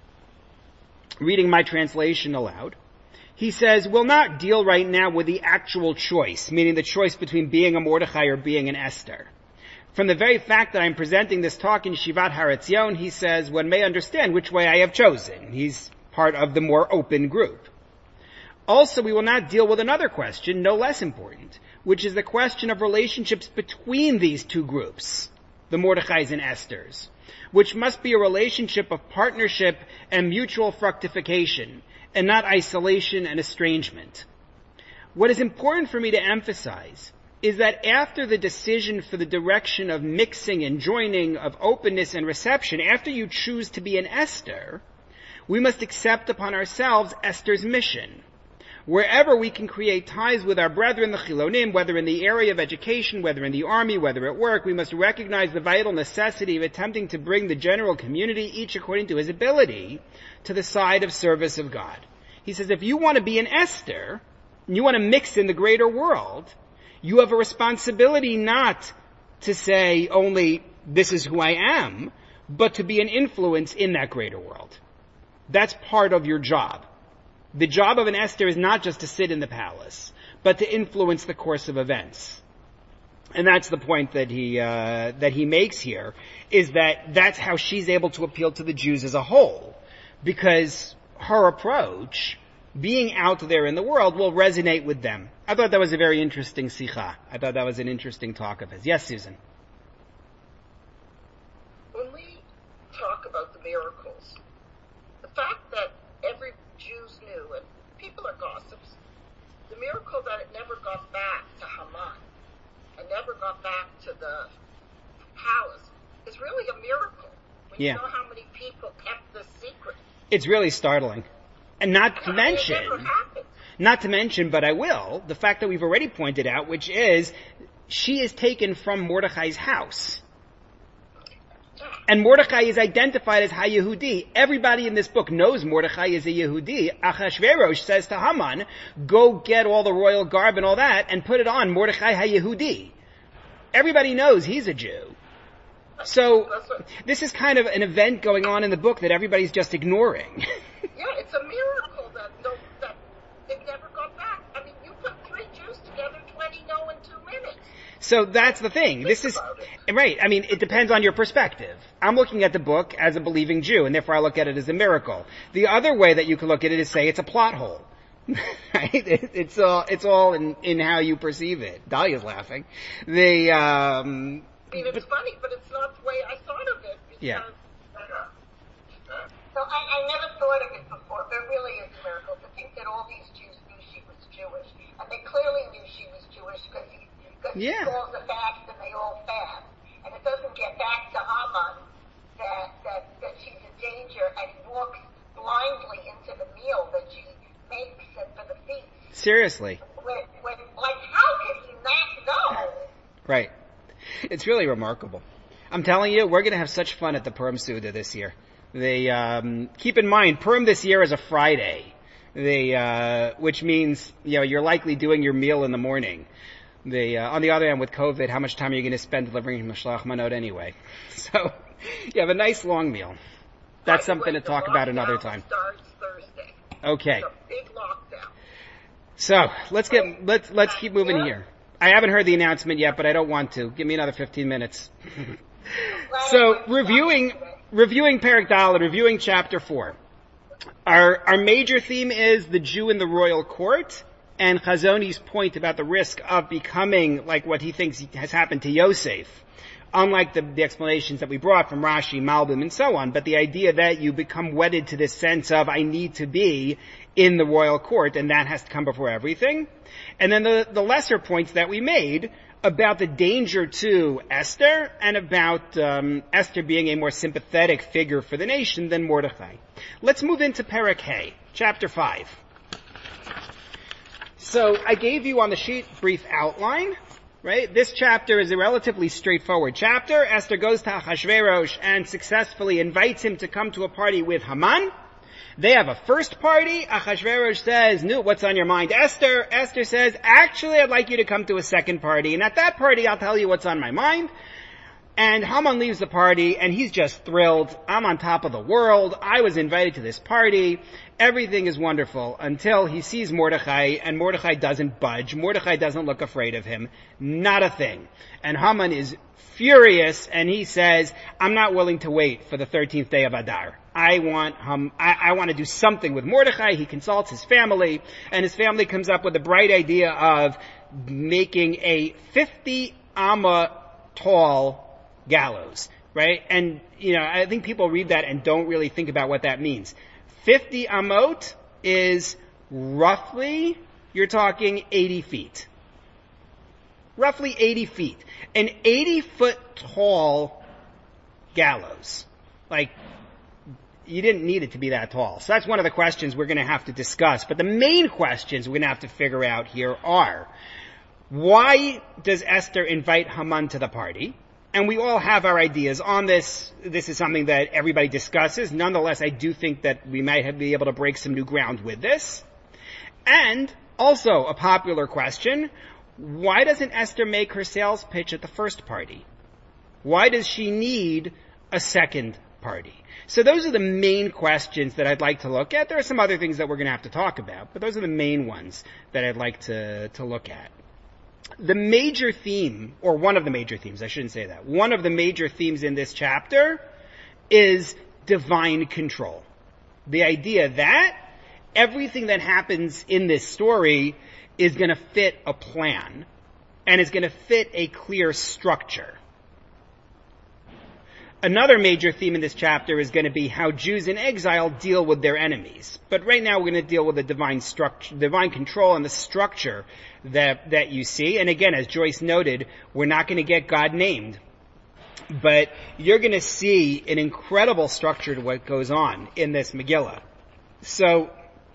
reading my translation aloud. He says, we'll not deal right now with the actual choice, meaning the choice between being a Mordechai or being an Esther. From the very fact that I'm presenting this talk in Shivat Har Etzion, he says, one may understand which way I have chosen. He's part of the more open group. Also, we will not deal with another question, no less important, which is the question of relationships between these two groups, the Mordechais and Esthers, which must be a relationship of partnership and mutual fructification, and not isolation and estrangement. What is important for me to emphasize is that after the decision for the direction of mixing and joining, of openness and reception, after you choose to be an Esther, we must accept upon ourselves Esther's mission. Wherever we can create ties with our brethren, the Chilonim, whether in the area of education, whether in the army, whether at work, we must recognize the vital necessity of attempting to bring the general community, each according to his ability, to the side of service of God. He says, if you want to be an Esther, and you want to mix in the greater world, you have a responsibility not to say only, this is who I am, but to be an influence in that greater world. That's part of your job. The job of an Esther is not just to sit in the palace, but to influence the course of events. And that's the point that he, uh, that he makes here, is that that's how she's able to appeal to the Jews as a whole. Because her approach, being out there in the world, will resonate with them. I thought that was a very interesting sikha. I thought that was an interesting talk of his. Yes, Susan? When we talk about the miracles, the fact that every Jews knew, and people are gossips, the miracle that it never got back to Haman and never got back to the palace is really a miracle. When yeah. you know how many people kept the secret. It's really startling. And not to mention, not to mention, but I will, the fact that we've already pointed out, which is, she is taken from Mordechai's house. And Mordechai is identified as HaYehudi. Everybody in this book knows Mordechai is a Yehudi. Achashverosh says to Haman, go get all the royal garb and all that, and put it on Mordechai HaYehudi. Everybody knows he's a Jew. So, this is kind of an event going on in the book that everybody's just ignoring. Yeah, it's a miracle that, no, that it never got back. I mean, you put three Jews together, twenty no in two minutes. So that's the thing. This is, right, I mean, it depends on your perspective. I'm looking at the book as a believing Jew, and therefore I look at it as a miracle. The other way that you can look at it is say it's a plot hole. Right? It, it's all, it's all in, in how you perceive it. Dahlia's laughing. The, um... I mean, it's but, funny, but it's not the way I thought of it. Because, yeah. So I, I never thought of it before, but it really is a miracle to think that all these Jews knew she was Jewish. And they clearly knew she was Jewish because he, yeah. he calls a fast and they all fast. And it doesn't get back to Haman that, that, that she's in danger, and he walks blindly into the meal that she makes for the feast. Seriously. When, when, like, how could he not know? Right. It's really remarkable. I'm telling you, we're going to have such fun at the Purim Suda this year. They, um, keep in mind, Purim this year is a Friday. They, uh, which means, you know, you're likely doing your meal in the morning. The, uh, on the other hand, with COVID, how much time are you going to spend delivering Mashlach Manot anyway? So, you have a nice long meal. That's something to talk about another time. Starts Thursday. Okay. It's a big lockdown. So, let's get, let's, let's keep moving here. I haven't heard the announcement yet, but I don't want to. Give me another fifteen minutes. So, reviewing, reviewing Perek Dalet, reviewing chapter four. Our, our major theme is the Jew in the royal court, and Chazoni's point about the risk of becoming like what he thinks has happened to Yosef. Unlike the, the explanations that we brought from Rashi, Malbim, and so on, but the idea that you become wedded to this sense of, I need to be in the royal court, and that has to come before everything. And then the, the lesser points that we made about the danger to Esther, and about um, Esther being a more sympathetic figure for the nation than Mordechai. Let's move into Perek Hay, chapter five. So I gave you on the sheet brief outline. Right? This chapter is a relatively straightforward chapter. Esther goes to Achashverosh and successfully invites him to come to a party with Haman. They have a first party. Achashverosh says, no, what's on your mind, Esther? Esther says, actually, I'd like you to come to a second party. And at that party, I'll tell you what's on my mind. And Haman leaves the party, and he's just thrilled. I'm on top of the world. I was invited to this party. Everything is wonderful until he sees Mordechai, and Mordechai doesn't budge. Mordechai doesn't look afraid of him. Not a thing. And Haman is furious, and he says, I'm not willing to wait for the thirteenth day of Adar. I want hum, I, I want to do something with Mordechai. He consults his family, and his family comes up with the bright idea of making a fifty amma tall gallows, right? And, you know, I think people read that and don't really think about what that means. fifty amot is roughly, you're talking eighty feet. Roughly eighty feet. An eighty foot tall gallows. Like, you didn't need it to be that tall. So that's one of the questions we're going to have to discuss. But the main questions we're going to have to figure out here are, why does Esther invite Haman to the party? And we all have our ideas on this. This is something that everybody discusses. Nonetheless, I do think that we might have, be able to break some new ground with this. And also a popular question, why doesn't Esther make her sales pitch at the first party? Why does she need a second party? So those are the main questions that I'd like to look at. There are some other things that we're going to have to talk about, but those are the main ones that I'd like to, to look at. The major theme, or one of the major themes, I shouldn't say that, one of the major themes in this chapter is divine control. The idea that everything that happens in this story is going to fit a plan, and is going to fit a clear structure. Another major theme in this chapter is going to be how Jews in exile deal with their enemies. But right now we're going to deal with the divine structure, divine control and the structure that, that you see. And again, as Joyce noted, we're not going to get God named. But you're going to see an incredible structure to what goes on in this Megillah. So,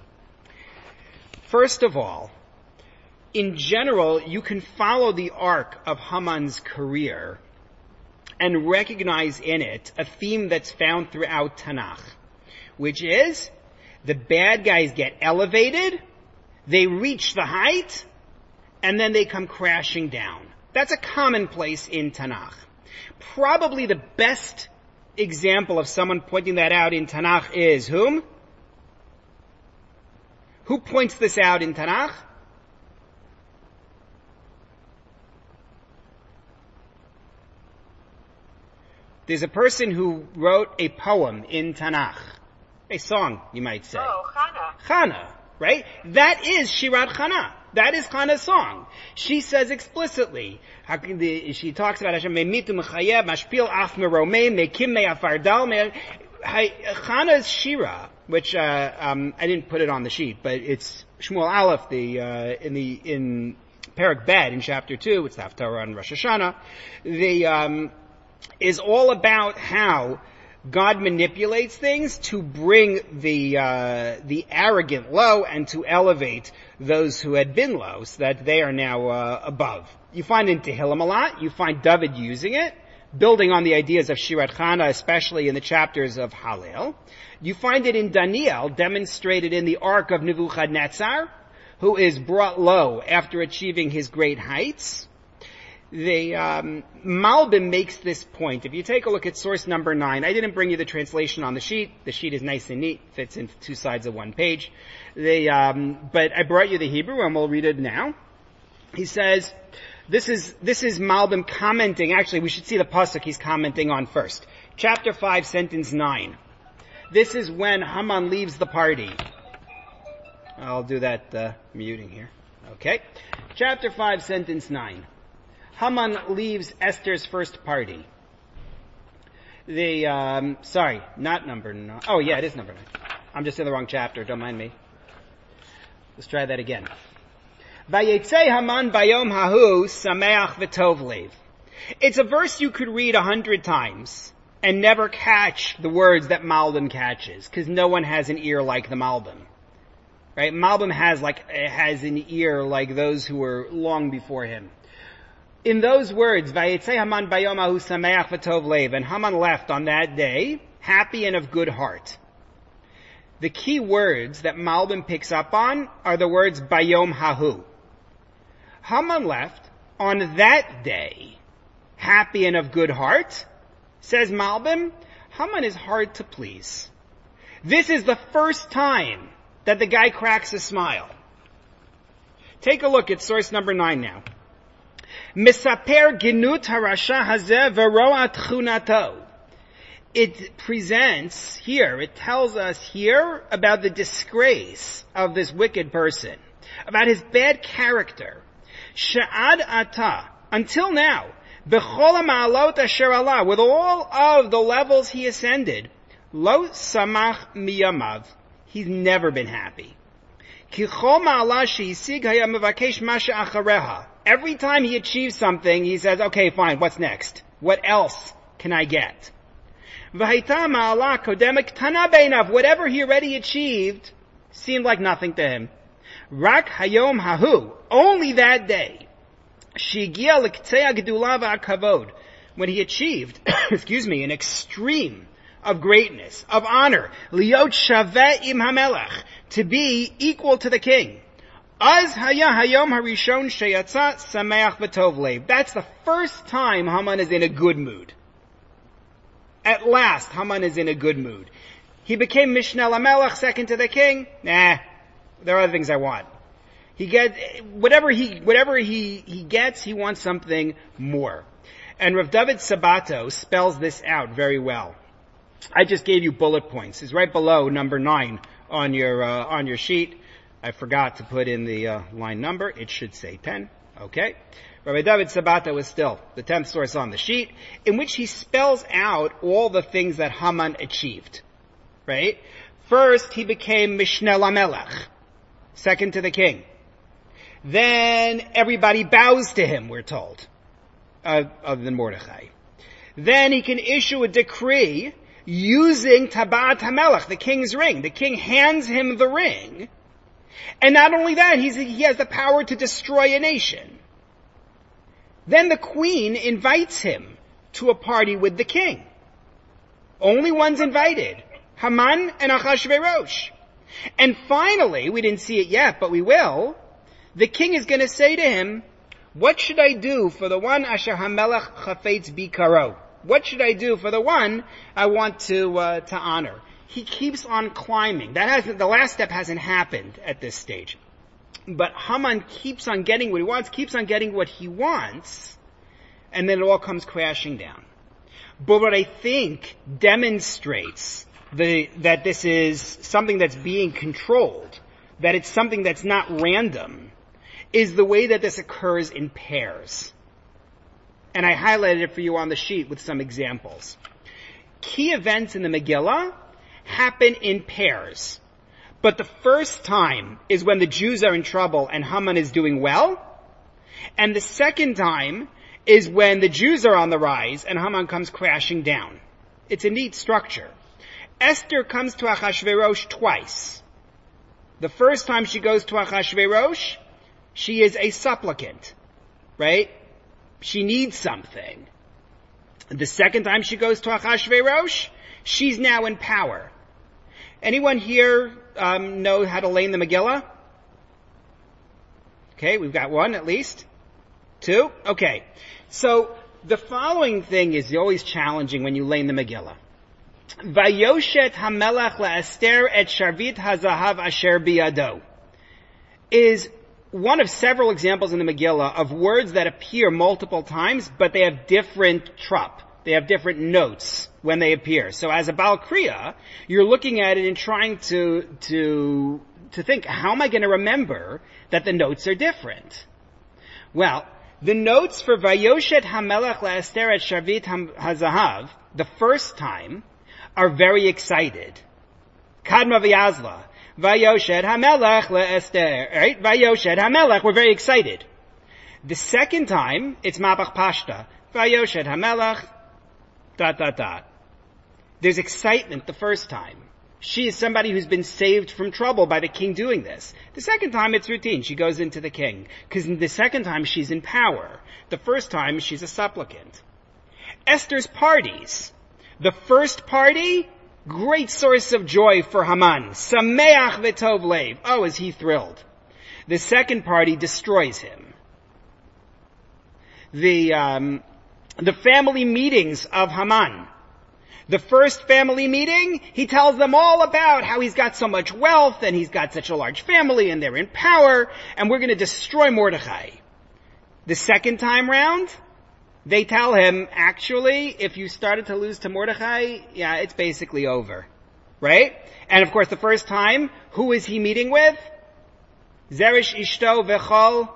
first of all, in general, you can follow the arc of Haman's career and recognize in it a theme that's found throughout Tanakh, which is the bad guys get elevated, they reach the height, and then they come crashing down. That's a commonplace in Tanakh. Probably the best example of someone pointing that out in Tanakh is whom? Who points this out in Tanakh? There's a person who wrote a poem in Tanakh. A song, you might say. Oh, Chana. Chana, right? That is Shirat Chana. That is Chana's song. She says explicitly, she talks about Hashem, Me'mitu mechayev, mashpil af meromei, me'kim me'afardal, Chana's Shira, which, uh, um, I didn't put it on the sheet, but it's Shmuel Aleph, the, uh, in the, in Perek Bet, in chapter two, it's the Haftarah on Rosh Hashanah, the, um, is all about how God manipulates things to bring the uh, the arrogant low and to elevate those who had been low so that they are now uh, above. You find it in Tehillim a lot. You find David using it, building on the ideas of Shirat Chana, especially in the chapters of Hallel. You find it in Daniel, demonstrated in the arc of Nebuchadnezzar, who is brought low after achieving his great heights. The um, Malbim makes this point. If you take a look at source number nine, I didn't bring you the translation on the sheet. The sheet is nice and neat, fits into two sides of one page. They, um, but I brought you the Hebrew, and we'll read it now. He says, "This is this is Malbim commenting. Actually, we should see the pasuk he's commenting on first. Chapter five, sentence nine. This is when Haman leaves the party. I'll do that uh, muting here. Okay. Chapter five, sentence nine. Haman leaves Esther's first party. The, um, sorry, not number nine. Oh, yeah, it is number nine. I'm just in the wrong chapter. Don't mind me. Let's try that again. Vayetze Haman bayom hahu sameach v'tov lev. It's a verse you could read a hundred times and never catch the words that Malbim catches, because no one has an ear like the Malbim. Right? Malbim has like, has an ear like those who were long before him. In those words, Vayetze Haman bayom hahu sameach v'tov lev, and Haman left on that day, happy and of good heart. The key words that Malbim picks up on are the words bayom hahu. Haman left on that day, happy and of good heart. Says Malbim, Haman is hard to please. This is the first time that the guy cracks a smile. Take a look at source number nine now. Misaper ginut harasha hazeh v'roat chunato. It presents here, it tells us here about the disgrace of this wicked person, about his bad character. Sha'ad ata, until now, b'chol ha'ma'alot asher Allah, with all of the levels he ascended, lo samach miyamav, he's never been happy. Ki chol ma'ala she'isig haya mevakesh masha achareha. Every time he achieves something, he says, okay, fine, what's next? What else can I get? V'haita ma'ala kodemek tana beinav, whatever he already achieved seemed like nothing to him. Rak hayom hahu, only that day, shigia l'ktzei ha'gedula v'ha'kavod, when he achieved, excuse me, an extreme of greatness, of honor, liot shaveh im hamelech, to be equal to the king. Az haya hayom harishon sheyatza sameach v'tov lev. That's the first time Haman is in a good mood. At last, Haman is in a good mood. He became Mishneh LaMelech, second to the king. Nah, there are other things I want. He gets, whatever he, whatever he, he gets, he wants something more. And Rav David Sabato spells this out very well. I just gave you bullet points. It's right below number nine on your, uh, on your sheet. I forgot to put in the, uh, line number. It should say ten. Okay. Rabbi David Sabato is still the tenth source on the sheet, in which he spells out all the things that Haman achieved. Right? First, he became Mishneh LaMelech, second to the king. Then everybody bows to him, we're told, uh, other than Mordechai. Then he can issue a decree using Tabat HaMelech, the king's ring. The king hands him the ring. And not only that, he's, he has the power to destroy a nation. Then the queen invites him to a party with the king. Only one's invited. Haman and Achashverosh. And finally, we didn't see it yet, but we will, the king is going to say to him, what should I do for the one Asher HaMelech Chafetz Bikaro? What should I do for the one I want to, uh, to honor? He keeps on climbing. That hasn't, the last step hasn't happened at this stage. But Haman keeps on getting what he wants, keeps on getting what he wants, and then it all comes crashing down. But what I think demonstrates the, that this is something that's being controlled, that it's something that's not random, is the way that this occurs in pairs. And I highlighted it for you on the sheet with some examples. Key events in the Megillah happen in pairs. But the first time is when the Jews are in trouble and Haman is doing well. And the second time is when the Jews are on the rise and Haman comes crashing down. It's a neat structure. Esther comes to Achashverosh twice. The first time she goes to Achashverosh, she is a supplicant, right? She needs something. The second time she goes to Achashverosh, she's now in power. Anyone here um, know how to lane the Megillah? Okay, we've got one at least. Two? Okay. So the following thing is always challenging when you lane the Megillah. Vayoshet hamelach la'ester et sharvit hazahav asher biyado is one of several examples in the Megillah of words that appear multiple times, but they have different trop, They have different notes when they appear. So as a Baal Kriya, you're looking at it and trying to, to, to think, how am I going to remember that the notes are different? Well, the notes for Vayoshet HaMelech LaEsther et Shavit HaZahav, the first time, are very excited. Kadma v'yazla. Vayoshet HaMelech LaEsther. Right? Vayoshet HaMelech, we're very excited. The second time, it's Mabach Pashta. Vayoshet HaMelech, dot, dot, dot. There's excitement the first time. She is somebody who's been saved from trouble by the king doing this. The second time, it's routine. She goes into the king. Because the second time, she's in power. The first time, she's a supplicant. Esther's parties. The first party, great source of joy for Haman. Sameach v'tov lev. Oh, is he thrilled. The second party destroys him. The, um, the family meetings of Haman. The first family meeting, he tells them all about how he's got so much wealth and he's got such a large family and they're in power and we're going to destroy Mordechai. The second time round, they tell him, actually, if you started to lose to Mordechai, yeah, it's basically over. Right? And of course, the first time, who is he meeting with? Zeresh Ishto V'chol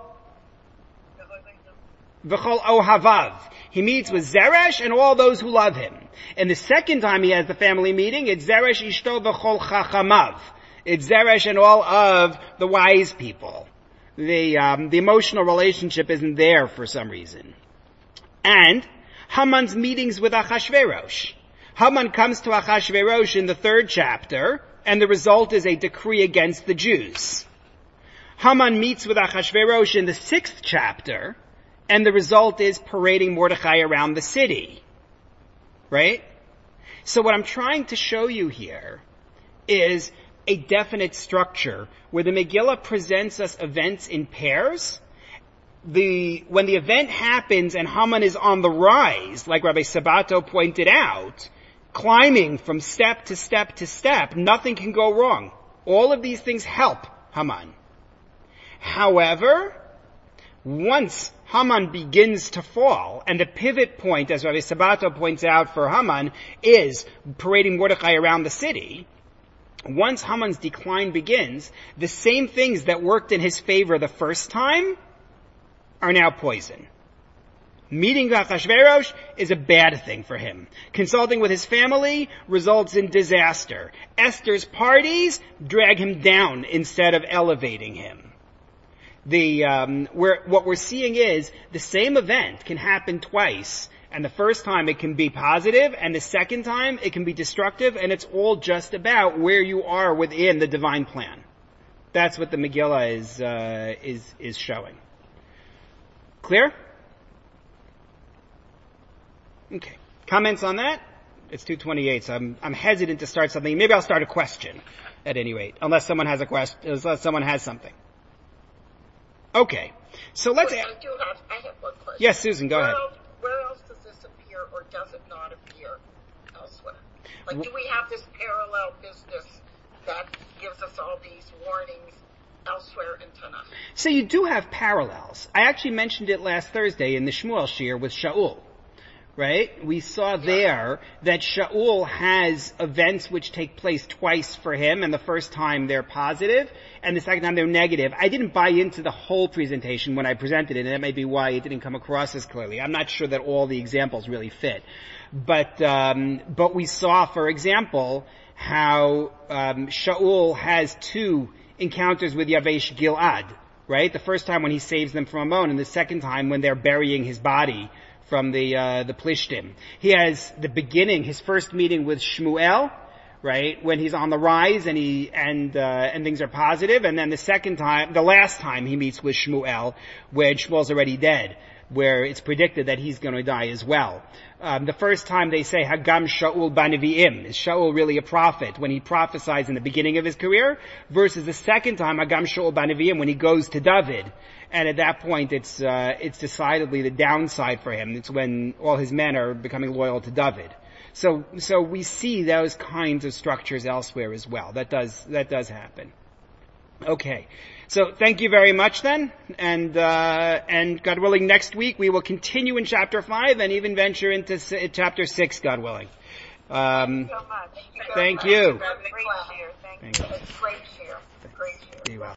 V'chol Ohavav. He meets with Zeresh and all those who love him. And the second time he has the family meeting, it's Zeresh Ishto V'chol Chachamav. It's Zeresh and all of the wise people. The, um, the emotional relationship isn't there for some reason. And Haman's meetings with Achashverosh. Haman comes to Achashverosh in the third chapter, and the result is a decree against the Jews. Haman meets with Achashverosh in the sixth chapter, and the result is parading Mordechai around the city. Right? So what I'm trying to show you here is a definite structure where the Megillah presents us events in pairs. The, when the event happens and Haman is on the rise, like Rabbi Sabato pointed out, climbing from step to step to step, nothing can go wrong. All of these things help Haman. However, once Haman begins to fall, and the pivot point, as Rabbi Sabato points out for Haman, is parading Mordechai around the city. Once Haman's decline begins, the same things that worked in his favor the first time are now poison. Meeting Achashverosh is a bad thing for him. Consulting with his family results in disaster. Esther's parties drag him down instead of elevating him. The, um, we're, what we're seeing is the same event can happen twice, and the first time it can be positive, and the second time it can be destructive, and it's all just about where you are within the divine plan. That's what the Megillah is, uh, is, is showing. Clear? Okay. Comments on that? It's two twenty-eight, so I'm, I'm hesitant to start something. Maybe I'll start a question, at any rate, unless someone has a question, unless someone has something. Okay, so let's... Wait, I do have, I have one question. Yes, Susan, go where ahead. Else, where else does this appear, or does it not appear elsewhere? Like, do we have this parallel business that gives us all these warnings elsewhere in Tanakh? So you do have parallels. I actually mentioned it last Thursday in the Shmuel Shir with Shaul. Right? We saw there that Shaul has events which take place twice for him, and the first time they're positive, and the second time they're negative. I didn't buy into the whole presentation when I presented it, and that may be why it didn't come across as clearly. I'm not sure that all the examples really fit. But, um, but we saw, for example, how, um, Shaul has two encounters with Yavesh Gilad, right? The first time when he saves them from Ammon, and the second time when they're burying his body from the, uh, the Plishtim. He has the beginning, his first meeting with Shmuel, right, when he's on the rise and he, and, uh, and things are positive, and then the second time, the last time he meets with Shmuel, when Shmuel's already dead, where it's predicted that he's going to die as well. Um, the first time they say, Hagam Shaul Banaviim, is Shaul really a prophet when he prophesies in the beginning of his career, versus the second time, Hagam Shaul Banaviim, when he goes to David. And at that point, it's, uh, it's decidedly the downside for him. It's when all his men are becoming loyal to David. So, so we see those kinds of structures elsewhere as well. That does, that does happen. Okay. So thank you very much then, and uh, and God willing, next week we will continue in chapter five and even venture into s- chapter six, God willing. Um, Thank you so much. thank you. Great year. Thank you. Thank you. It's great year. Great year. Be well.